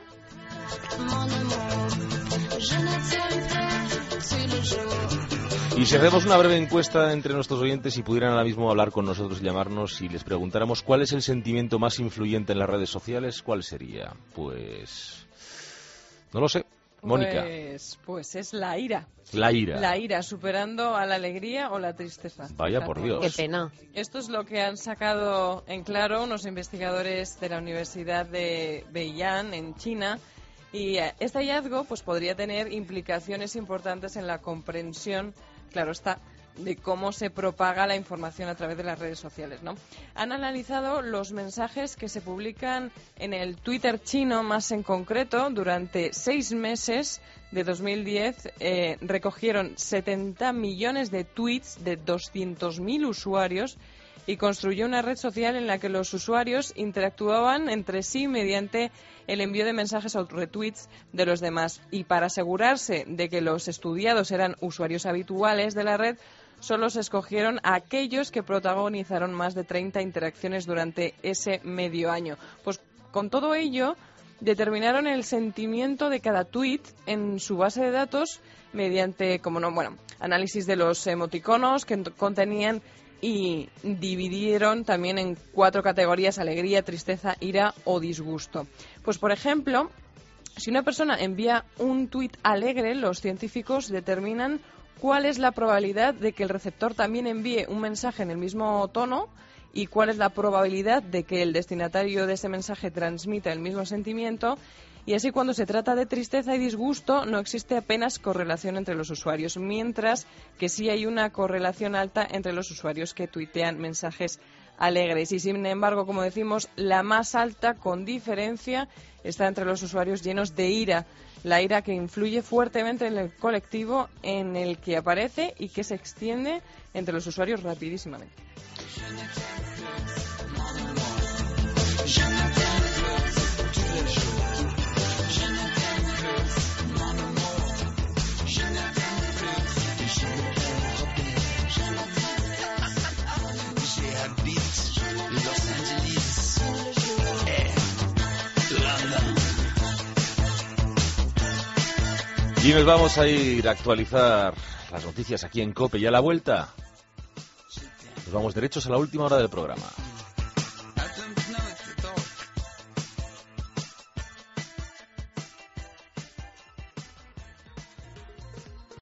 S1: Y si hacemos una breve encuesta entre nuestros oyentes y pudieran ahora mismo hablar con nosotros y llamarnos y les preguntáramos cuál es el sentimiento más influyente en las redes sociales, ¿cuál sería? Pues... no lo sé. Mónica.
S10: Pues es la ira.
S1: La ira.
S10: La ira, superando a la alegría o la tristeza.
S1: Vaya por Dios.
S3: Qué pena.
S10: Esto es lo que han sacado en claro unos investigadores de la Universidad de Beiyang, en China. Y este hallazgo pues podría tener implicaciones importantes en la comprensión, claro está, de cómo se propaga la información a través de las redes sociales, ¿no? Han analizado los mensajes que se publican en el Twitter chino, más en concreto, durante 6 meses de 2010 recogieron 70 millones de tweets de 200.000 usuarios y construyó una red social en la que los usuarios interactuaban entre sí mediante el envío de mensajes o retweets de los demás. Y para asegurarse de que los estudiados eran usuarios habituales de la red, solo se escogieron a aquellos que protagonizaron más de 30 interacciones durante ese medio año. Pues con todo ello, determinaron el sentimiento de cada tweet en su base de datos mediante, análisis de los emoticonos que contenían y dividieron también en 4 categorías: alegría, tristeza, ira o disgusto. Pues, por ejemplo, si una persona envía un tuit alegre, los científicos determinan cuál es la probabilidad de que el receptor también envíe un mensaje en el mismo tono y cuál es la probabilidad de que el destinatario de ese mensaje transmita el mismo sentimiento. Y así, cuando se trata de tristeza y disgusto, no existe apenas correlación entre los usuarios, mientras que sí hay una correlación alta entre los usuarios que tuitean mensajes alegres. Y, sin embargo, como decimos, la más alta, con diferencia, está entre los usuarios llenos de ira. La ira que influye fuertemente en el colectivo en el que aparece y que se extiende entre los usuarios rapidísimamente.
S1: Y nos vamos a ir a actualizar las noticias aquí en COPE. Y a la vuelta nos vamos derechos a la última hora del programa.